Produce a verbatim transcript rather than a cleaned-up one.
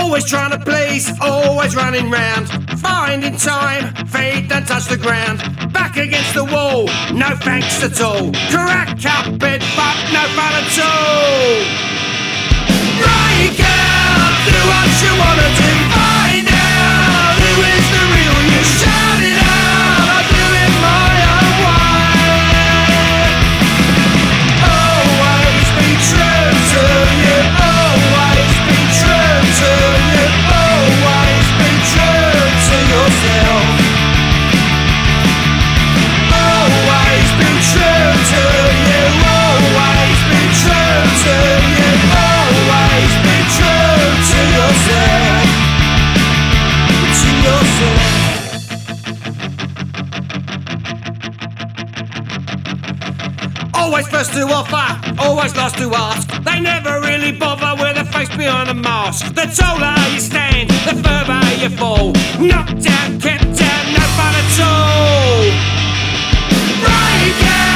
Always trying to please, always running round, finding time, feet don't touch the ground. Back against the wall, no thanks at all. Crack up bed, fuck, no fun at all. Break out, do what you wanna do. Find out who is the real you. Shout it out, I'll do it my own way. Always be true to you. Always be true to you. Always be true to yourself. Always be true to you. Always be true to you. Always be true to yourself. To yourself. Always first to offer, always last to ask. They never really bother with a face behind a mask. The taller you stand, the further you fall. Knocked out, kept out, no fun at all. Break out!